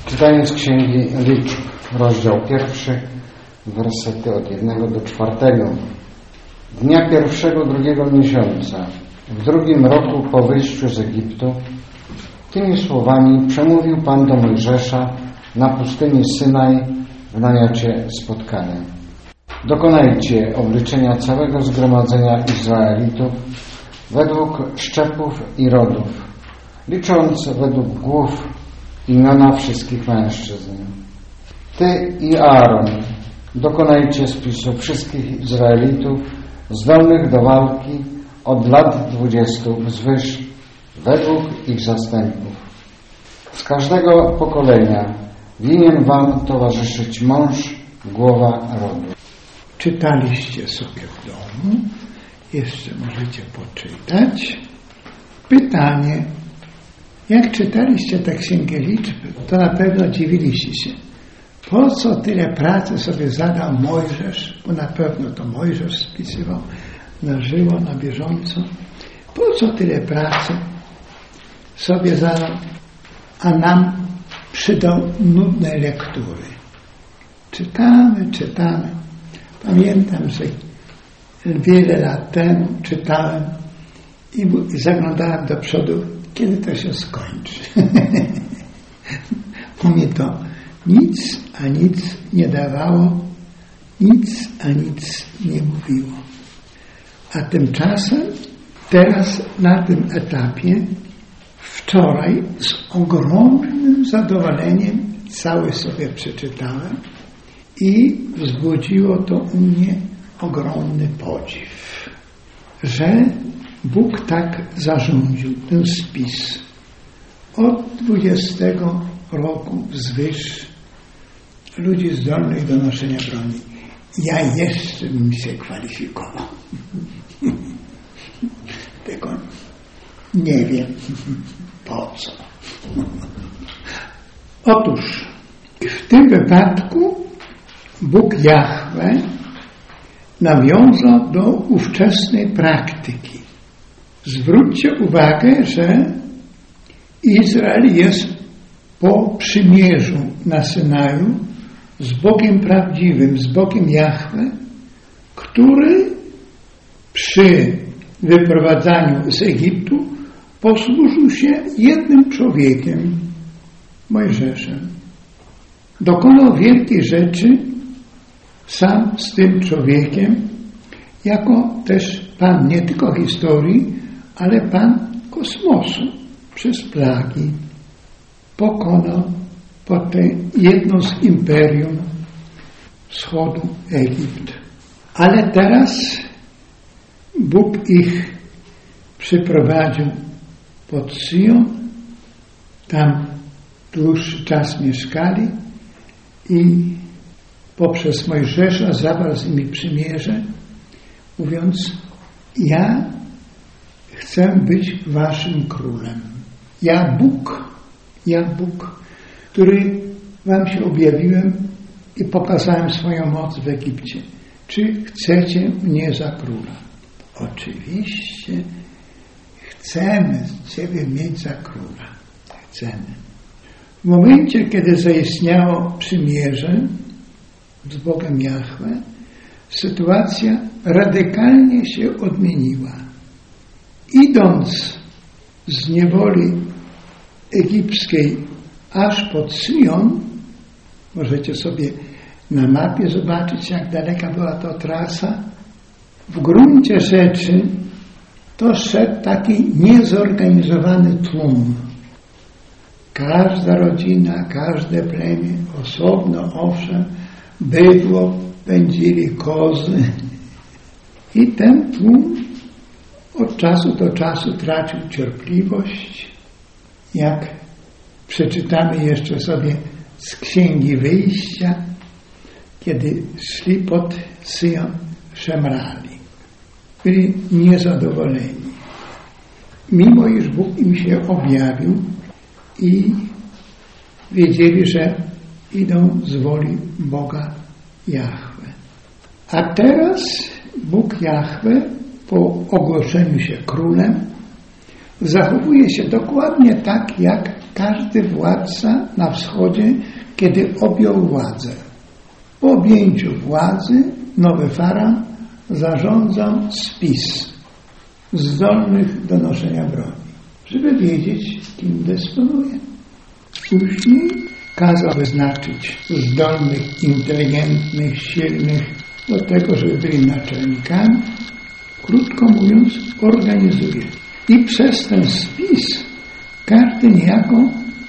Czytanie z Księgi Liczb, rozdział 1, wersety od 1 do 4. Dnia pierwszego drugiego miesiąca, w 2 roku po wyjściu z Egiptu, tymi słowami przemówił Pan do Mojżesza na pustyni Synaj w namiocie spotkania. Dokonajcie obliczenia całego zgromadzenia Izraelitów według szczepów i rodów, licząc według głów imiona wszystkich mężczyzn. Ty i Aaron dokonajcie spisu wszystkich Izraelitów zdolnych do walki od lat 20 wzwyż według ich zastępów. Z każdego pokolenia winien wam towarzyszyć mąż, głowa rodu. Czytaliście sobie w domu, jeszcze możecie poczytać. Pytanie: jak czytaliście tę Księgę Liczb, to na pewno dziwiliście się. Po co tyle pracy sobie zadał Mojżesz, bo na pewno to Mojżesz spisywał na żywo, na bieżąco. Po co tyle pracy sobie zadał, a nam przydał nudnej lektury. Czytamy. Pamiętam, że wiele lat temu czytałem i zaglądałem do przodu, kiedy to się skończy. Bo mi to nic nie dawało, nic nie mówiło. A tymczasem teraz na tym etapie wczoraj z ogromnym zadowoleniem cały sobie przeczytałem i wzbudziło to u mnie ogromny podziw, że Bóg tak zarządził ten spis. Od 20 roku wzwyż ludzi zdolnych do noszenia broni. Ja jeszcze bym się kwalifikował. Tylko nie wiem po co. Otóż w tym wypadku Bóg Jahwe nawiązał do ówczesnej praktyki. Zwróćcie uwagę, że Izrael jest po przymierzu na Synaju z Bogiem prawdziwym, z Bogiem Jahwe, który przy wyprowadzaniu z Egiptu posłużył się jednym człowiekiem, Mojżeszem. Dokonał wielkiej rzeczy sam z tym człowiekiem, jako też Pan nie tylko historii, ale Pan kosmosu przez plagi pokonał potem jedno z imperium wschodu Egipt. Ale teraz Bóg ich przyprowadził pod Syjon, tam dłuższy czas mieszkali i poprzez Mojżesza zawarł z nimi przymierze, mówiąc: ja chcę być waszym królem. Ja Bóg, który wam się objawiłem i pokazałem swoją moc w Egipcie. Czy chcecie mnie za króla? Oczywiście chcemy ciebie mieć za króla. Chcemy. W momencie, kiedy zaistniało przymierze z Bogiem Jahwe, sytuacja radykalnie się odmieniła. Idąc z niewoli egipskiej aż pod Syjon, możecie sobie na mapie zobaczyć, jak daleka była to trasa, w gruncie rzeczy to szedł taki niezorganizowany tłum. Każda rodzina, każde plemię, osobno owszem, bydło, pędzili kozy. I ten tłum od czasu do czasu tracił cierpliwość. Jak przeczytamy jeszcze sobie z Księgi Wyjścia, kiedy szli pod Syjon, szemrali. Byli niezadowoleni. Mimo iż Bóg im się objawił i wiedzieli, że idą z woli Boga Jahwe. A teraz Bóg Jahwe po ogłoszeniu się królem zachowuje się dokładnie tak, jak każdy władca na wschodzie, kiedy objął władzę. Po objęciu władzy nowy faraon zarządzał spis zdolnych do noszenia broni, żeby wiedzieć, kim dysponuje. Później kazał wyznaczyć zdolnych, inteligentnych, silnych do tego, żeby byli naczelnikami. Krótko mówiąc, organizuje. I przez ten spis każdy niejako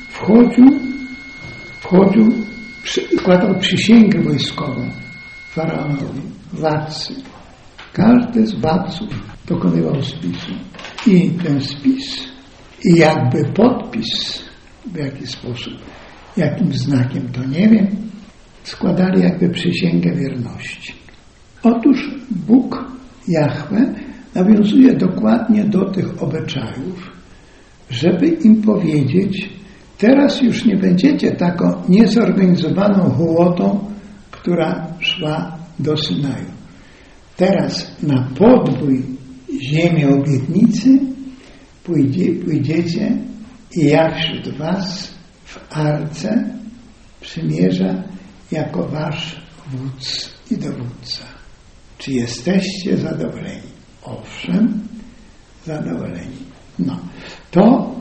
składał przysięgę wojskową faraonowi, władcy. Każdy z władców dokonywał spisu. I ten spis i jakby podpis, w jaki sposób, jakim znakiem, to nie wiem, składali jakby przysięgę wierności. Otóż Bóg, Jahwe, nawiązuje dokładnie do tych obyczajów, żeby im powiedzieć, teraz już nie będziecie taką niezorganizowaną hołotą, która szła do Synaju. Teraz na podbój ziemi obietnicy pójdziecie i ja wśród was w arce przymierza jako wasz wódz i dowódca. Czy jesteście zadowoleni? Owszem, zadowoleni. No, to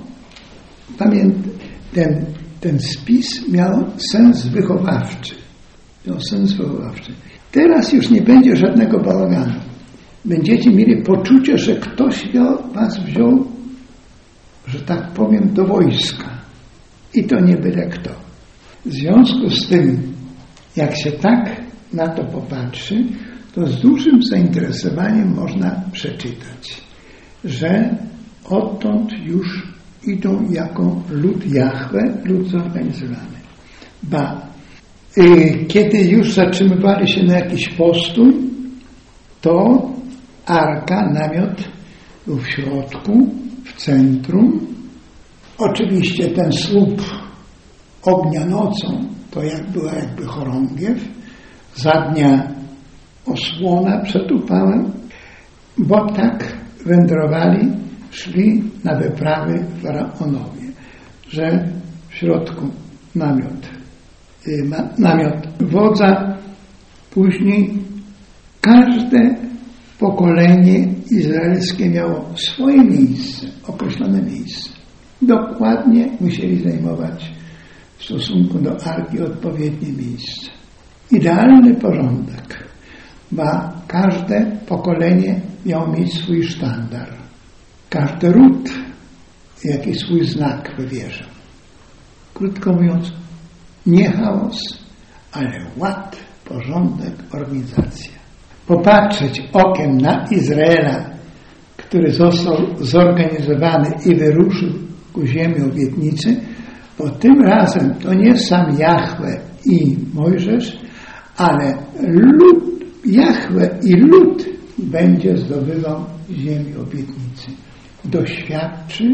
ten spis miał sens wychowawczy. Teraz już nie będzie żadnego bałaganu. Będziecie mieli poczucie, że ktoś was wziął, że tak powiem, do wojska. I to nie byle kto. W związku z tym, jak się tak na to popatrzy, to z dużym zainteresowaniem można przeczytać, że odtąd już idą jako lud Jahwe, lud zorganizowany. Kiedy już zatrzymywali się na jakiś postój, to arka, namiot był w środku, w centrum. Oczywiście ten słup ognia nocą to była jakby chorągiew, zadnia osłona przed upałem, bo tak wędrowali, szli na wyprawy faraonowie, że w środku namiot wodza, później każde pokolenie izraelskie miało swoje miejsce, określone miejsce. Dokładnie musieli zajmować w stosunku do arki odpowiednie miejsce. Idealny porządek, bo każde pokolenie miało mieć swój sztandar. Każdy ród jakiś swój znak wywierzał. Krótko mówiąc, nie chaos, ale ład, porządek, organizacja. Popatrzeć okiem na Izraela, który został zorganizowany i wyruszył ku ziemi obietnicy, bo tym razem to nie sam Jahwe i Mojżesz, ale Jahwe i lud będzie zdobywał ziemi obietnicy. Doświadczy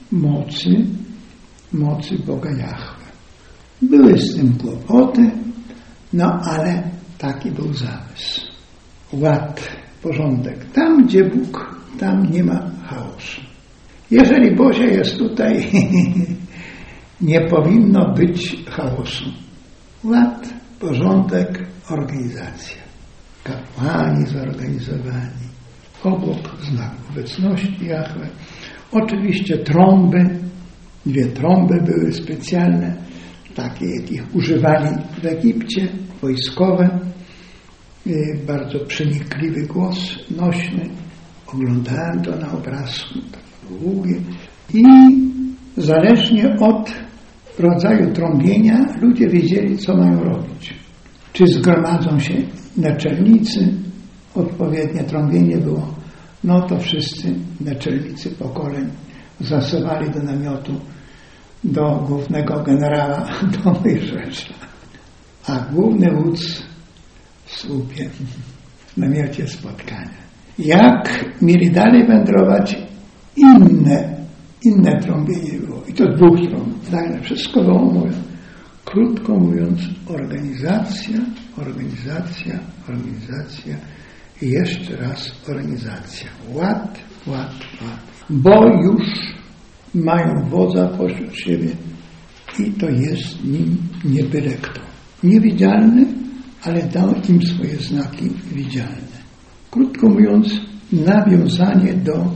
mocy Boga Jahwe. Były z tym kłopoty, ale taki był zamysł. Ład, porządek. Tam, gdzie Bóg, tam nie ma chaosu. Jeżeli Bozia jest tutaj, nie powinno być chaosu. Ład, porządek, organizacja. Kapłani zorganizowani. Obok znak obecności Jahwe. Oczywiście trąby. 2 trąby były specjalne, takie jakich używali w Egipcie, wojskowe. Bardzo przenikliwy głos, nośny. Oglądałem to na obrazku, tak długie. I zależnie od rodzaju trąbienia ludzie wiedzieli, co mają robić. Czy zgromadzą się naczelnicy, odpowiednie trąbienie było, to wszyscy naczelnicy pokoleń zasuwali do namiotu, do głównego generała, do Mojżesza. A główny wódz w słupie, w namiocie spotkania. Jak mieli dalej wędrować, inne trąbienie było. I to 2 trąb. Wszystko było mówię. Krótko mówiąc, organizacja i jeszcze raz organizacja. Ład. Bo już mają wodza pośród siebie i to jest nim nie byle kto. Niewidzialny, ale dał im swoje znaki widzialne. Krótko mówiąc, nawiązanie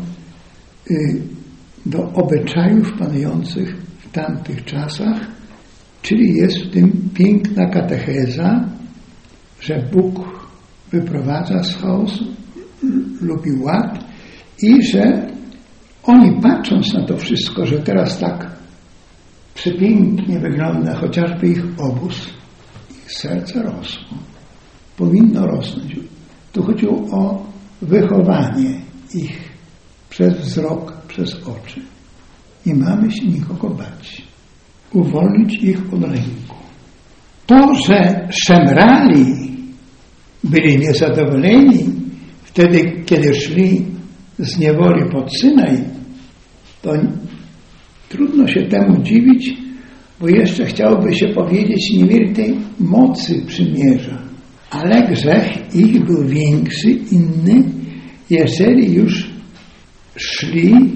do obyczajów panujących w tamtych czasach, czyli jest w tym piękna katecheza, że Bóg wyprowadza z chaosu, lubi ład i że oni, patrząc na to wszystko, że teraz tak przepięknie wygląda chociażby ich obóz, ich serce rosło. Powinno rosnąć. Tu chodziło o wychowanie ich przez wzrok, przez oczy. Nie mamy się nikogo bać. Uwolnić ich od lęku. To, że szemrali, byli niezadowoleni wtedy, kiedy szli z niewoli pod Synaj, to trudno się temu dziwić, bo jeszcze chciałoby się powiedzieć, nie mieli tej mocy przymierza. Ale grzech ich był większy, inny, jeżeli już szli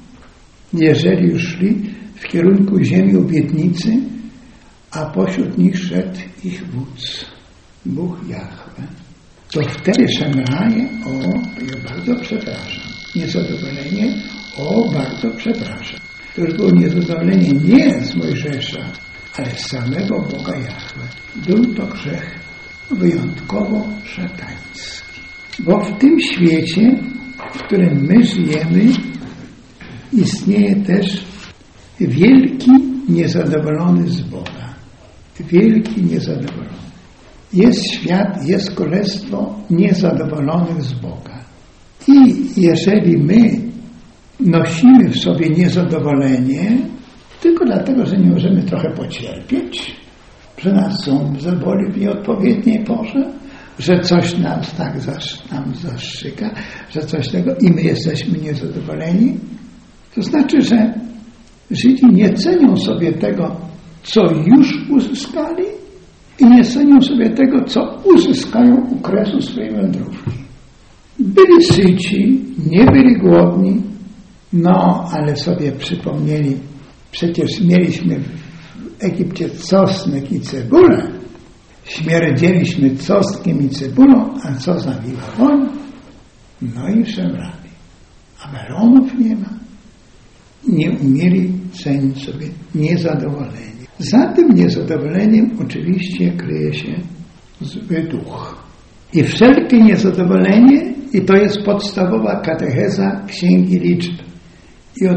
w kierunku ziemi obietnicy, a pośród nich szedł ich wódz, Bóg Jahwe. To wtedy szemraje, ja bardzo przepraszam, niezadowolenie, bardzo przepraszam. To już było niezadowolenie nie z Mojżesza, ale z samego Boga Jahwe. Był to grzech wyjątkowo szatański. Bo w tym świecie, w którym my żyjemy, istnieje też wielki niezadowolony z Boga. Wielki niezadowolony. Jest świat, jest królestwo niezadowolonych z Boga. I jeżeli my nosimy w sobie niezadowolenie tylko dlatego, że nie możemy trochę pocierpieć, że nas ząb zaboli w nieodpowiedniej porze, że coś nas tak nam zaszczyka, że coś tego i my jesteśmy niezadowoleni, to znaczy, że Żydzi nie cenią sobie tego, co już uzyskali i nie cenią sobie tego, co uzyskają u kresu swojej wędrówki. Byli syci, nie byli głodni, ale sobie przypomnieli, przecież mieliśmy w Egipcie czosnek i cebulę, śmierdzieliśmy czosnkiem i cebulą, a co zabiła woń? I szemrali. A melonów nie ma. Nie umieli cenić sobie niezadowolenie. Za tym niezadowoleniem oczywiście kryje się zły duch. I wszelkie niezadowolenie, i to jest podstawowa katecheza Księgi Liczb i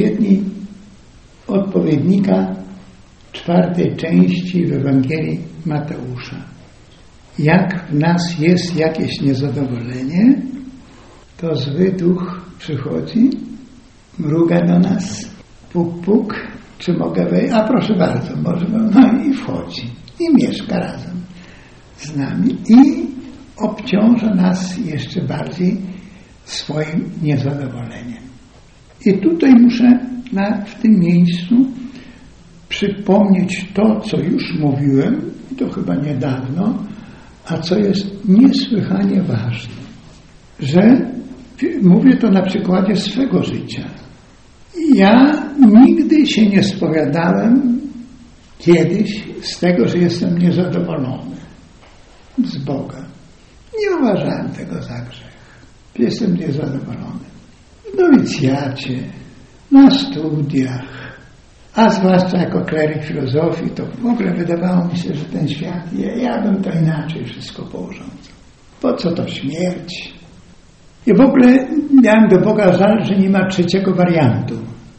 odpowiednika 4. części w Ewangelii Mateusza. Jak w nas jest jakieś niezadowolenie, to zły duch przychodzi, mruga do nas, puk, puk, czy mogę wejść? A proszę bardzo, może, i wchodzi. I mieszka razem z nami i obciąża nas jeszcze bardziej swoim niezadowoleniem. I tutaj muszę w tym miejscu przypomnieć to, co już mówiłem, i to chyba niedawno, a co jest niesłychanie ważne, że mówię to na przykładzie swego życia. Ja nigdy się nie spowiadałem kiedyś z tego, że jestem niezadowolony z Boga. Nie uważałem tego za grzech. Jestem niezadowolony. W nowicjacie, na studiach, a zwłaszcza jako kleryk filozofii, to w ogóle wydawało mi się, że ten świat, ja bym to inaczej wszystko pourządzał. Po co to śmierć? I w ogóle miałem do Boga żal, że nie ma trzeciego wariantu.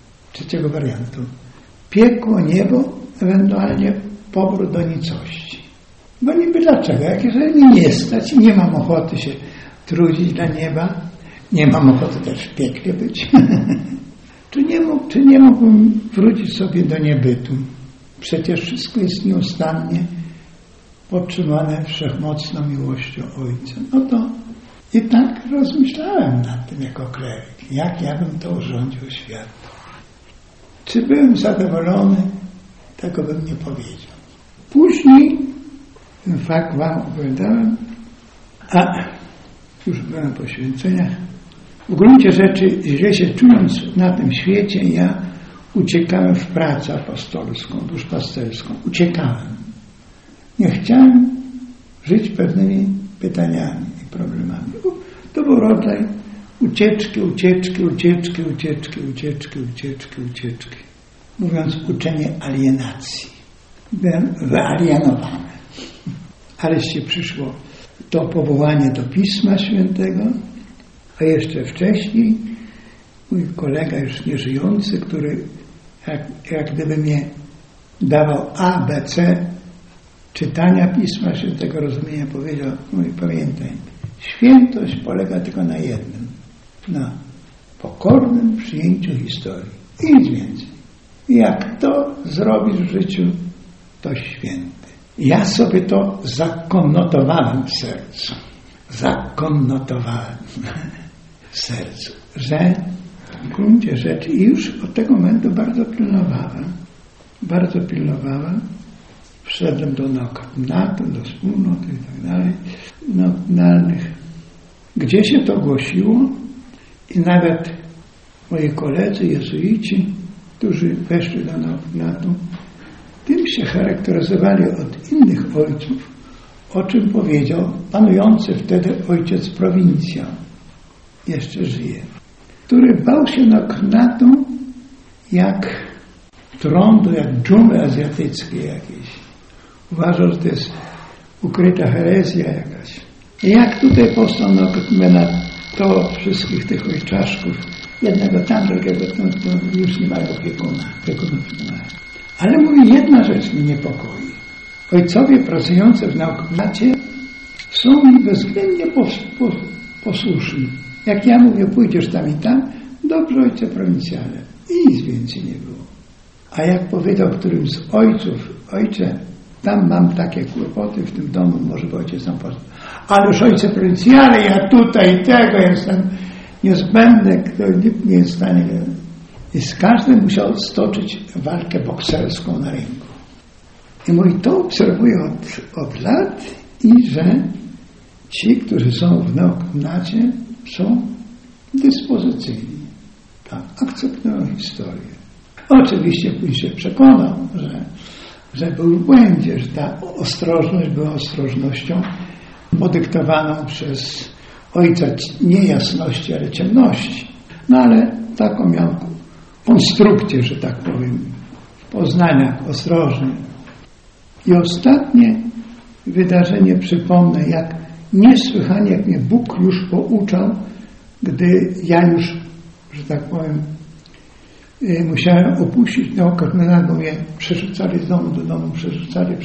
Piekło, niebo, ewentualnie powrót do nicości. Bo niby dlaczego? Jak jeżeli mnie nie stać i nie mam ochoty się trudzić dla nieba, nie mam ochoty też w piekle być, czy nie mógłbym wrócić sobie do niebytu? Przecież wszystko jest nieustannie podtrzymane wszechmocną miłością Ojca. To i tak rozmyślałem nad tym jako kleryk, jak ja bym to urządził świat. Czy byłem zadowolony? Tego bym nie powiedział. Później ten fakt wam opowiadałem, a już byłem po święceniach. W gruncie rzeczy, źle się czując na tym świecie, ja uciekałem w pracę apostolską, duszpasterską. Uciekałem. Nie chciałem żyć pewnymi pytaniami i problemami. To był rodzaj ucieczki. Mówiąc uczenie alienacji. Byłem wyalienowany. Aleście przyszło to powołanie do Pisma Świętego, a jeszcze wcześniej mój kolega już nieżyjący, który jak gdyby mnie dawał A, B, C czytania Pisma Świętego, rozumienia, powiedział, pamiętaj, świętość polega tylko na jednym, na pokornym przyjęciu historii i nic więcej. I jak to zrobisz w życiu, to święty. Ja sobie to zakonnotowałem w sercu. Że w gruncie rzeczy i już od tego momentu bardzo pilnowałem. Wszedłem do NATO, do wspólnoty i tak dalej, nocynalnych, gdzie się to głosiło i nawet moi koledzy jezuici, którzy weszli do NATO, tym się charakteryzowali od innych ojców, o czym powiedział panujący wtedy ojciec prowincjał, jeszcze żyje, który bał się NATO jak trądu, jak dżungle azjatyckie jakieś. Uważał, że to jest ukryta herezja jakaś. I jak tutaj powstał na to wszystkich tych ojczaszków, jednego tam, drugiego to już nie mają opiekunów. Ale mówi, jedna rzecz mnie niepokoi. Ojcowie pracujący w naukomacie są mi bezwzględnie posłuszni. Jak ja mówię, pójdziesz tam i tam, dobrze, ojcze prowincjale. I nic więcej nie było. A jak powiedział którymś z ojców, ojcze, tam mam takie kłopoty w tym domu, może by ojciec sam poszedł. Ależ ojcze prowincjale, ja tutaj tego jestem niezbędny, kto nikt nie jest w stanie. I z każdym musiał stoczyć walkę bokserską na ringu. I mówi, to obserwuję od lat i że ci, którzy są w naukomacie, są dyspozycyjni. Tak, akceptują historię. Oczywiście później się przekonał, że był w błędzie, że ta ostrożność była ostrożnością podyktowaną przez ojca nie jasności, ale ciemności. No ale taką miał konstrukcję, że tak powiem, w poznaniach ostrożnie. I ostatnie wydarzenie przypomnę, jak niesłychanie, jak mnie Bóg już pouczał, gdy ja już, że tak powiem, musiałem opuścić naukę, bo mnie przerzucali z domu do domu, przerzucali.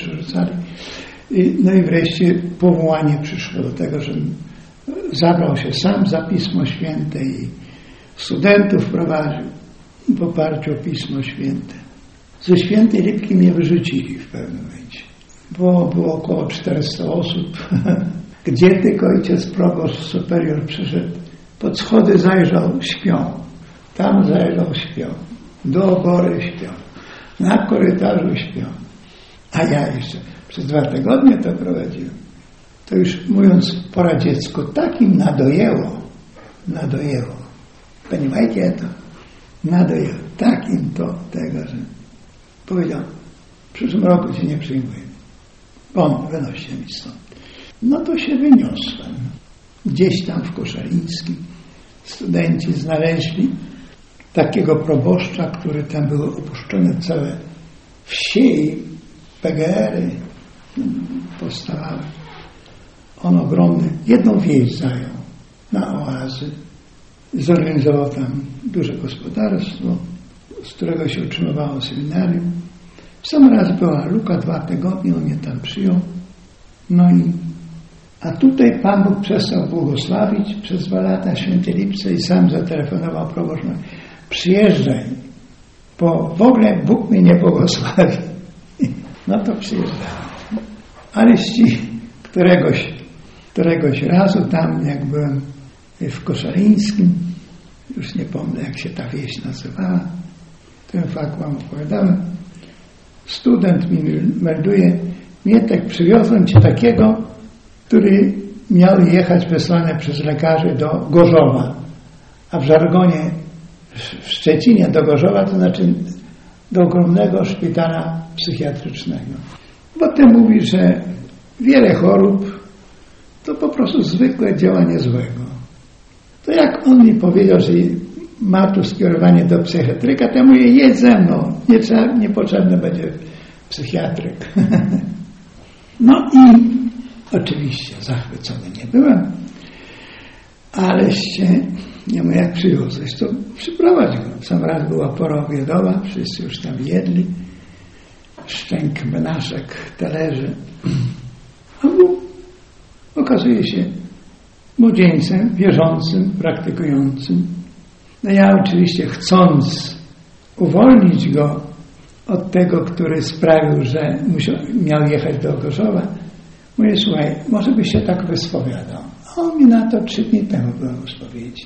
No i wreszcie powołanie przyszło do tego, że zabrał się sam za Pismo Święte i studentów prowadził w oparciu o Pismo Święte. Ze Świętej Lipki mnie wyrzucili w pewnym momencie, bo było około 400 osób. Gdzie tylko ojciec proboszcz superior przyszedł, pod schody zajrzał, śpią. Tam zajrzał, śpią. Do obory śpią. Na korytarzu śpią. A ja jeszcze przez 2 tygodnie to prowadziłem. To już mówiąc po radziecku, takim nadojęło. Понимаете to? Nadojęło. Takim to tego, że powiedział, w przyszłym roku cię nie przyjmuję. Wynoście mi stąd. No to się wyniosłem. Gdzieś tam w Koszalińskim studenci znaleźli takiego proboszcza, który tam były opuszczone całe wsie i PGR-y powstawały. On ogromny, jedną wieś zajął na oazy. Zorganizował tam duże gospodarstwo, z którego się utrzymywało seminarium. W sam raz była luka 2 tygodnie, on mnie tam przyjął. No i a tutaj Pan Bóg przestał błogosławić przez 2 lata Świętej Lipce i sam zatelefonował proboszcz. Przyjeżdżaj, bo w ogóle Bóg mnie nie błogosławi. No to przyjeżdżałem. Ale któregoś razu tam, jak byłem w Koszalińskim, już nie pomnę, jak się ta wieś nazywała, ten fakt wam opowiadałem, student mi melduje, Mietek, przywiozłem ci takiego, który miał jechać wysłany przez lekarzy do Gorzowa, a w żargonie w Szczecinie do Gorzowa to znaczy do ogromnego szpitala psychiatrycznego. Potem mówi, że wiele chorób to po prostu zwykłe działanie złego. To jak on mi powiedział, że ma tu skierowanie do psychiatryka, to ja mówię, jedź ze mną, niepotrzebny będzie psychiatryk. No i oczywiście zachwycony nie byłem, aleście, nie wiem jak przywiozłeś, to przyprowadź go. Sam raz była pora obiadowa, wszyscy już tam jedli, szczęk menaszek, talerzy. A był, okazuje się, młodzieńcem, wierzącym, praktykującym. No ja oczywiście chcąc uwolnić go od tego, który sprawił, że miał jechać do Gorzowa, mówię, słuchaj, może byś się tak wyspowiadał. A on mi na to 3 dni temu byłem w spowiedzi.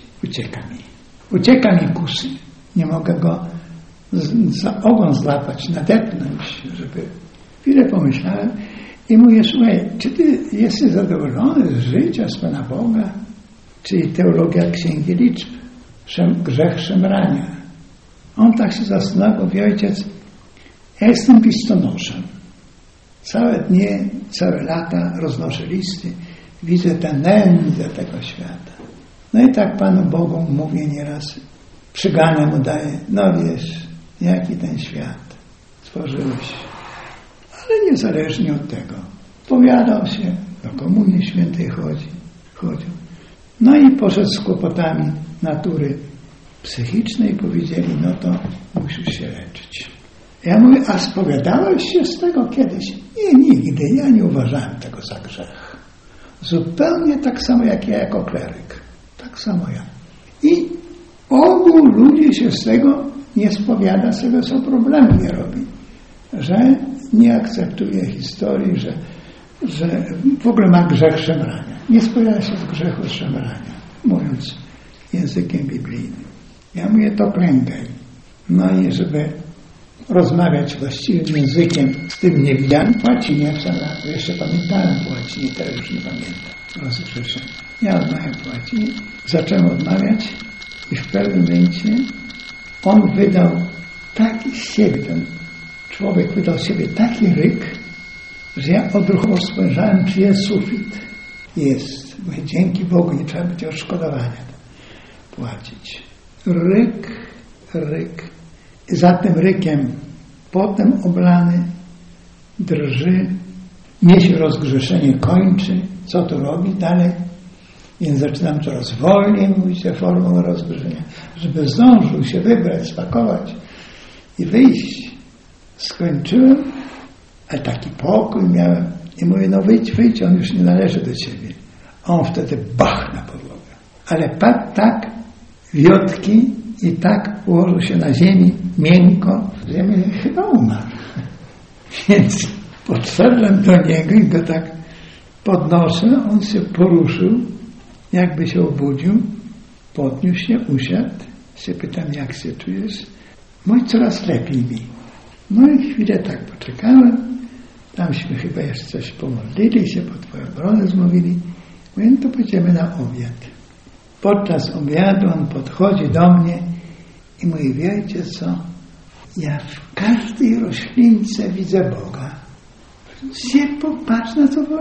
Ucieka mi kusy. Nie mogę go za ogon złapać, nadepnąć, żeby... Chwilę pomyślałem i mówię, słuchaj, czy ty jesteś zadowolony z życia, z Pana Boga? Czyli teologia Księgi Liczb, grzech szemrania. On tak się zastanawiał, mówi, ojciec, ja jestem listonoszem. Całe dnie, całe lata roznoszę listy, widzę tę nędzę tego świata. No i tak Panu Bogu mówię nieraz, przygane mu daję, no wiesz, jaki ten świat stworzyłeś. Ale niezależnie od tego, powiadał się, do Komunii Świętej chodził. No i poszedł z kłopotami natury psychicznej, powiedzieli, no to musisz się leczyć. Ja mówię, a spowiadałeś się z tego kiedyś? Nie, nigdy, ja nie uważałem tego za grzech. Zupełnie tak samo jak ja jako kleryk. Tak samo ja. I ogół ludzi się z tego nie spowiada, z tego co problemu nie robi. Że nie akceptuje historii, że w ogóle ma grzech szemrania. Nie spowiada się z grzechu szemrania, mówiąc językiem biblijnym. Ja mówię, to klękaj. No i żeby rozmawiać właściwym językiem z tym niewidzialnym, po łacinie, jeszcze pamiętałem po łacinie, teraz już nie pamiętam, rozgrzeszenie. Ja odmawiam po łacinie, zacząłem odmawiać i w pewnym momencie on wydał taki z siebie, ten człowiek wydał z siebie taki ryk, że ja odruchowo spojrzałem, czy jest sufit. Jest. Mówię, dzięki Bogu, nie trzeba będzie odszkodowania płacić. Ryk. I za tym rykiem potem oblany drży, mnie się rozgrzeszenie kończy. Co to robi dalej? Więc zaczynam coraz wolniej mówić tę formą rozgrzeszenia, żeby zdążył się wybrać, spakować i wyjść. Skończyłem, ale taki pokój miałem i mówię, no wyjdź, on już nie należy do ciebie. A on wtedy bach na podłogę. Ale padł tak wiotki i tak ułożył się na ziemi, miękko, że ja mówię, chyba umarł. Więc podszedłem do niego i go tak podnoszę, on się poruszył, jakby się obudził, podniósł się, usiadł, się pytam, jak się czujesz? Mój coraz lepiej mi. No i chwilę tak poczekałem, tamśmy chyba jeszcze coś pomodlili się, po Twoją obronę zmówili. Mówię, no to pójdziemy na obiad. Podczas obiadu on podchodzi do mnie i mówi, wiecie co, ja w każdej roślince widzę Boga. Się popatrz na to,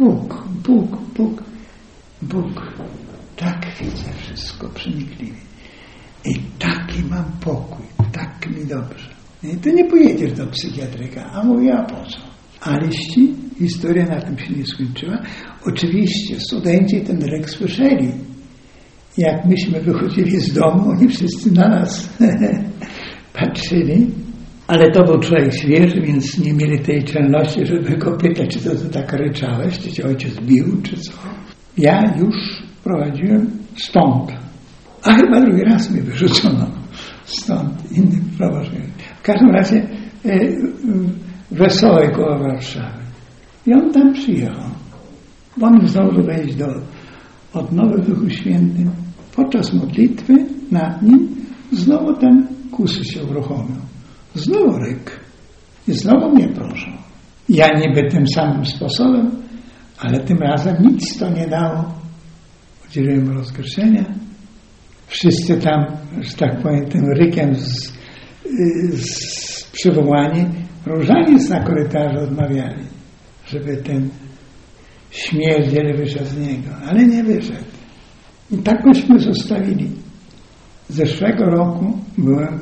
Bóg. Tak widzę wszystko przenikliwie. I taki mam pokój, tak mi dobrze. I ty nie pojedziesz do psychiatryka. A mówię, a po co? Aleści, historia na tym się nie skończyła. Oczywiście studenci ten ryk słyszeli. Jak myśmy wychodzili z domu, oni wszyscy na nas patrzyli. Ale to był człowiek świeży, więc nie mieli tej czelności, żeby go pytać, czy to tak ryczałeś, czy cię ojciec bił, czy co. Ja już prowadziłem stąd. A chyba drugi raz mnie wyrzucono stąd. Inny prowadzi. W każdym razie Wesołej koło Warszawy. I on tam przyjechał. On zdążył wejść do odnowy w Duchu Świętym. Podczas modlitwy nad nim znowu ten kusy się uruchomił. Znowu ryk. I znowu mnie proszą. Ja niby tym samym sposobem, ale tym razem nic to nie dało. Udzieliłem rozgrzeszenia. Wszyscy tam, że tak powiem, tym rykiem przywołani, różaniec na korytarzu odmawiali, żeby ten śmierdziel wyszedł z niego, ale nie wyszedł. I tak myśmy zostawili. Zeszłego roku byłem,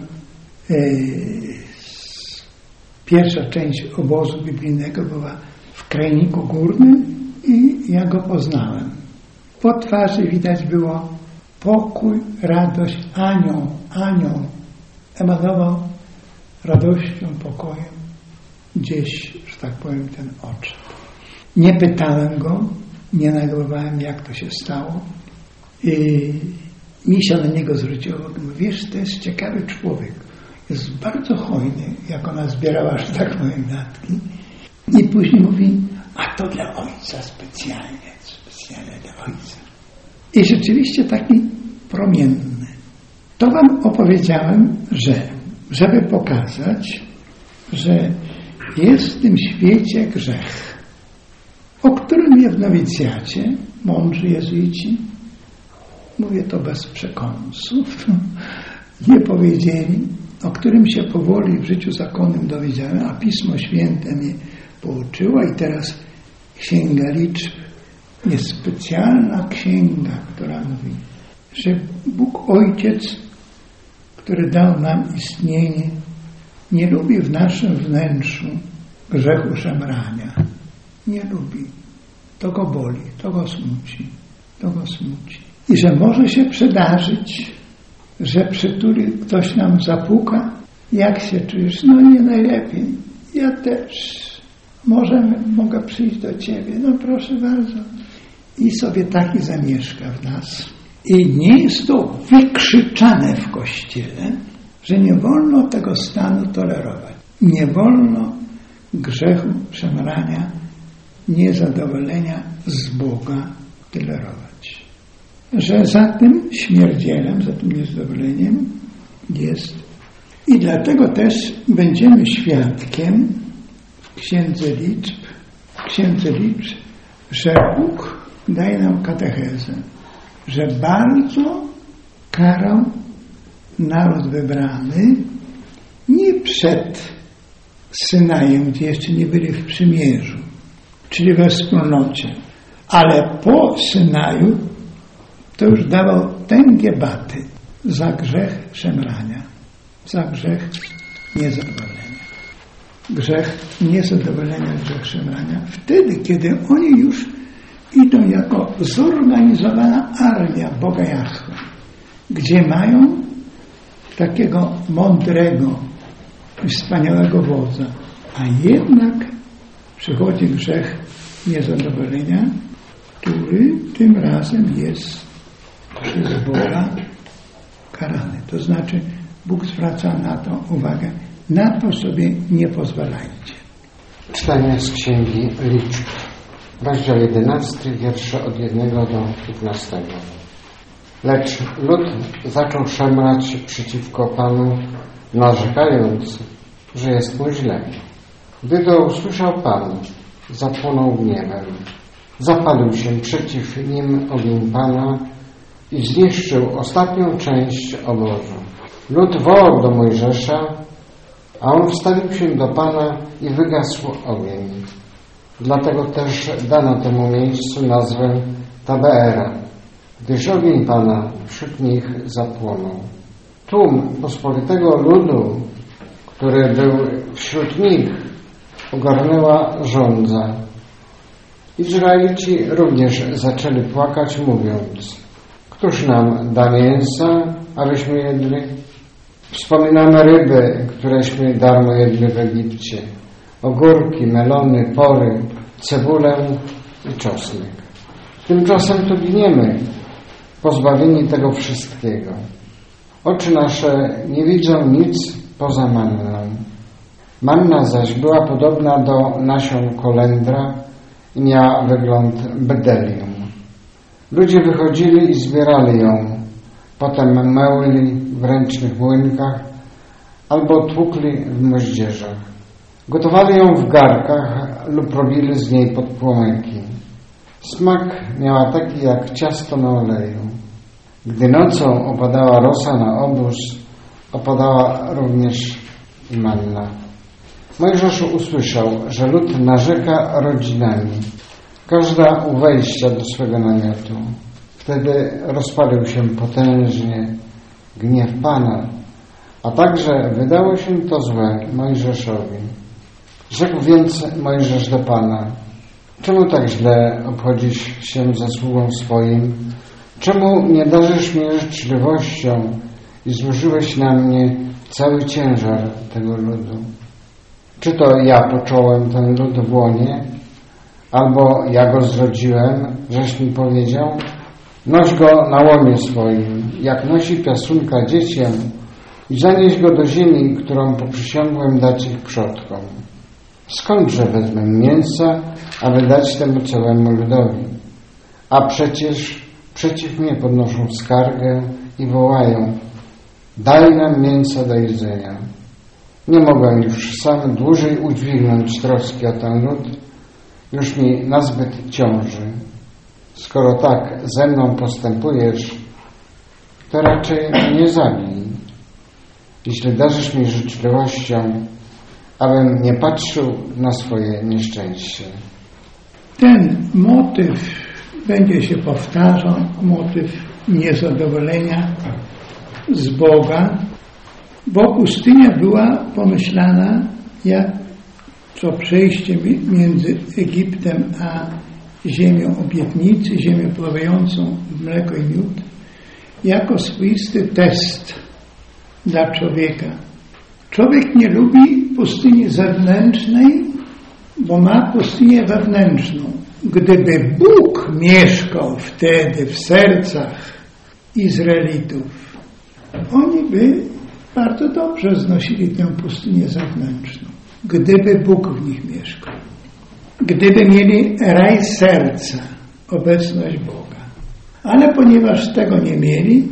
pierwsza część obozu biblijnego była w Krajniku Górnym i ja go poznałem. Po twarzy widać było pokój, radość, anioł emanował radością, pokojem. Gdzieś, że tak powiem, ten odszedł. Nie pytałem go, nie nagrywałem, jak to się stało. Mi się na niego zwróciło uwagę. Wiesz, to jest ciekawy człowiek. Jest bardzo hojny, jak ona zbierała, że tak powiem, datki. I później mówi, a to dla ojca specjalnie dla ojca. I rzeczywiście taki promienny. To wam opowiedziałem, żeby pokazać, że jest w tym świecie grzech, o którym mnie w nowicjacie mądrzy jezuici, mówię to bez przekąsów, nie powiedzieli, o którym się powoli w życiu zakonnym dowiedziałem, a Pismo Święte mnie pouczyło i teraz Księga Liczb jest specjalna księga, która mówi, że Bóg Ojciec, który dał nam istnienie, nie lubi w naszym wnętrzu grzechu szemrania. Nie lubi. To go boli, to go smuci. I że może się przydarzyć, że przytuli ktoś nam zapuka, jak się czujesz? No nie najlepiej. Ja też. Mogę przyjść do ciebie. No proszę bardzo. I sobie taki zamieszka w nas. I nie jest to wykrzyczane w Kościele, że nie wolno tego stanu tolerować. Nie wolno grzechu, szemrania, niezadowolenia z Boga tolerować. Że za tym śmierdzielem, za tym niezadowoleniem jest. I dlatego też będziemy świadkiem w Księdze Liczb, że Bóg daje nam katechezę, że bardzo karał naród wybrany nie przed Synajem, gdzie jeszcze nie byli w przymierzu, czyli we wspólnocie, ale po Synaju to już dawał tęgie baty za grzech szemrania, za grzech niezadowolenia. Grzech niezadowolenia, grzech szemrania. Wtedy, kiedy oni już idą jako zorganizowana armia Boga Jahwe, gdzie mają takiego mądrego i wspaniałego wodza, a jednak przychodzi grzech niezadowolenia, który tym razem jest przez Boga karany. To znaczy Bóg zwraca na to uwagę. Na to sobie nie pozwalajcie. Czytanie z Księgi Liczb. Rozdział 11, wiersze od 1 do 15. Lecz lud zaczął szemrać przeciwko Panu, narzekając, że jest mu źle. Gdy to usłyszał Pan, zapłonął gniewem. Zapalił się przeciw nim ogień Pana i zniszczył ostatnią część obozu. Lud wołał do Mojżesza, a on wstawił się do Pana i wygasł ogień. Dlatego też dano temu miejscu nazwę Tabeera, gdyż ogień Pana wśród nich zapłonął. Tłum pospolitego ludu, który był wśród nich, ogarnęła żądza. Izraelici również zaczęli płakać, mówiąc: któż nam da mięsa, abyśmy jedli? Wspominamy ryby, któreśmy darmo jedli w Egipcie, ogórki, melony, pory, cebulę i czosnek. Tymczasem tu giniemy, pozbawieni tego wszystkiego. Oczy nasze nie widzą nic poza manną. Manna zaś była podobna do nasion kolendra i miała wygląd bdelium. Ludzie wychodzili i zbierali ją, potem mełli w ręcznych młynkach albo tłukli w moździerzach. Gotowali ją w garkach lub robili z niej podpłomyki. Smak miała taki jak ciasto na oleju. Gdy nocą opadała rosa na obóz, opadała również i manna. Mojżesz usłyszał, że lud narzeka rodzinami, każda u wejścia do swego namiotu. Wtedy rozpalił się potężnie gniew Pana, a także wydało się to złe Mojżeszowi. Rzekł więc Mojżesz do Pana: czemu tak źle obchodzisz się ze sługą swoim? Czemu nie darzysz mnie życzliwością i złożyłeś na mnie cały ciężar tego ludu? Czy to ja począłem ten lud w łonie, albo ja go zrodziłem, żeś mi powiedział? Noś go na łonie swoim, jak nosi piasunka dziecię, i zanieś go do ziemi, którą poprzysiągłem dać ich przodkom. Skądże wezmę mięsa, aby dać temu całemu ludowi? A przecież przeciw mnie podnoszą skargę i wołają: daj nam mięsa do jedzenia. Nie mogę już sam dłużej udźwignąć troski o ten lud, już mi nazbyt ciąży. Skoro tak ze mną postępujesz, to raczej mnie zabij. Jeśli darzysz mi życzliwością, abym nie patrzył na swoje nieszczęście. Ten motyw będzie się powtarzał, motyw niezadowolenia z Boga, bo pustynia była pomyślana jak to przejście między Egiptem a ziemią obietnicy, ziemią pływającą w mleko i miód, jako swoisty test dla człowieka. Człowiek nie lubi pustyni zewnętrznej, bo ma pustynię wewnętrzną. Gdyby Bóg mieszkał wtedy w sercach Izraelitów, oni by bardzo dobrze znosili tę pustynię zewnętrzną. Gdyby Bóg w nich mieszkał. Gdyby mieli raj serca, obecność Boga. Ale ponieważ tego nie mieli,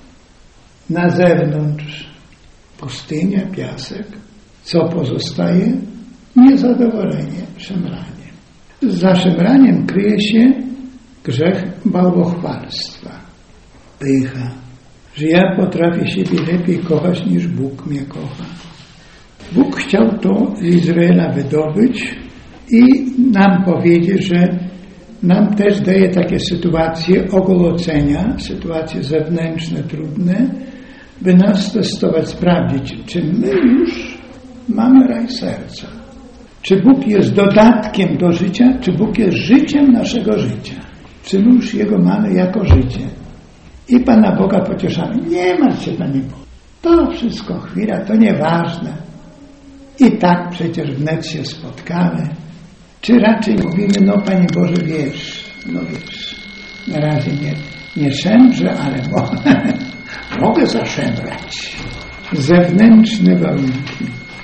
na zewnątrz pustynia, piasek, co pozostaje? Niezadowolenie, szemranie. Za szemraniem kryje się grzech bałwochwalstwa, pycha, że ja potrafię siebie lepiej kochać niż Bóg mnie kocha. Bóg chciał to z Izraela wydobyć i nam powiedzieć, że nam też daje takie sytuacje ogołocenia, sytuacje zewnętrzne, trudne, by nas testować, sprawdzić, czy my już mamy raj serca. Czy Bóg jest dodatkiem do życia, czy Bóg jest życiem naszego życia. Czy my już Jego mamy jako życie. I Pana Boga pocieszamy. Nie martw się, Panie Boże. To wszystko chwila, to nieważne. I tak przecież wnet się spotkamy. Czy raczej mówimy, no Panie Boże, wiesz, na razie nie szemrze, ale mogę zaszemrać. Zewnętrzne warunki,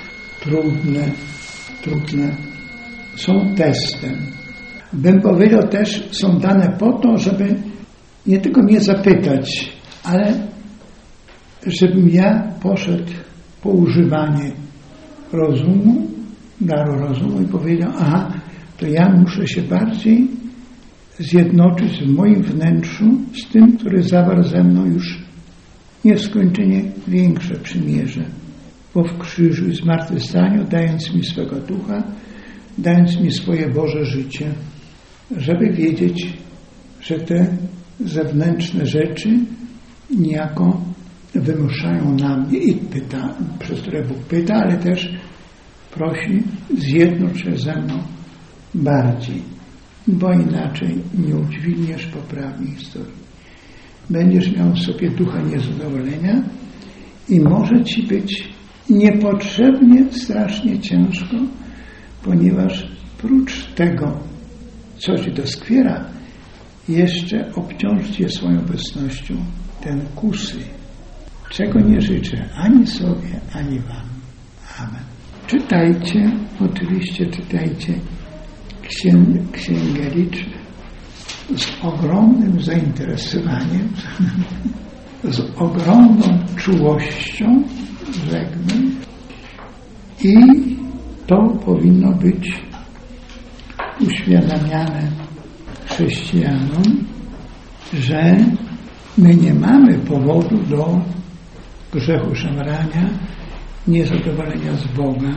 trudne, są testem. Bym powiedział też, są dane po to, żeby nie tylko mnie zapytać, ale żebym ja poszedł po używanie rozumu, daru rozumu i powiedział, aha, to ja muszę się bardziej zjednoczyć w moim wnętrzu z tym, który zawarł ze mną już nieskończenie większe przymierze. Bo w krzyżu i zmartwychwstaniu, dając mi swego ducha, dając mi swoje Boże życie, żeby wiedzieć, że te zewnętrzne rzeczy niejako wymuszają na mnie i pyta, przez które Bóg pyta, ale też prosi, zjednocz się ze mną bardziej, bo inaczej nie udźwigniesz poprawnej historii. Będziesz miał w sobie ducha niezadowolenia i może ci być niepotrzebnie, strasznie ciężko, ponieważ prócz tego, co ci doskwiera, jeszcze obciąż cię swoją obecnością ten kusy, czego nie życzę ani sobie, ani wam. Amen. Czytajcie, oczywiście czytajcie Księgę Liczb z ogromnym zainteresowaniem, z ogromną czułością, rzekłbym, i to powinno być uświadamiane chrześcijanom, że my nie mamy powodu do grzechu szemrania, niezadowolenia z Boga,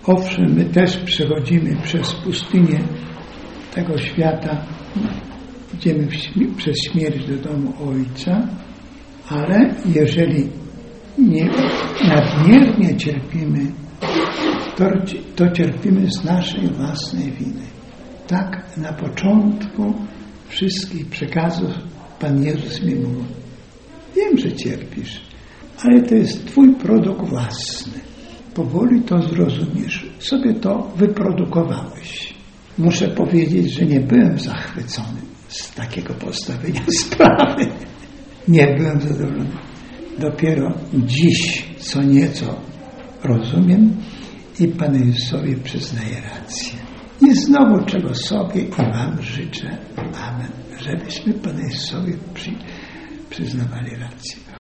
Owszem, my też przechodzimy przez pustynię tego świata, idziemy przez śmierć do domu Ojca, ale jeżeli nie nadmiernie cierpimy, to cierpimy z naszej własnej winy. Tak na początku wszystkich przekazów Pan Jezus mi mówił: wiem, że cierpisz, ale to jest Twój produkt własny. Powoli to zrozumiesz. Sobie to wyprodukowałeś. Muszę powiedzieć, że nie byłem zachwycony z takiego postawienia sprawy. Nie byłem zadowolony. Dopiero dziś co nieco rozumiem i Panu Jezusowi przyznaję rację. I znowu czego sobie i Wam życzę. Amen. Żebyśmy Panu Jezusowi przyznawali rację.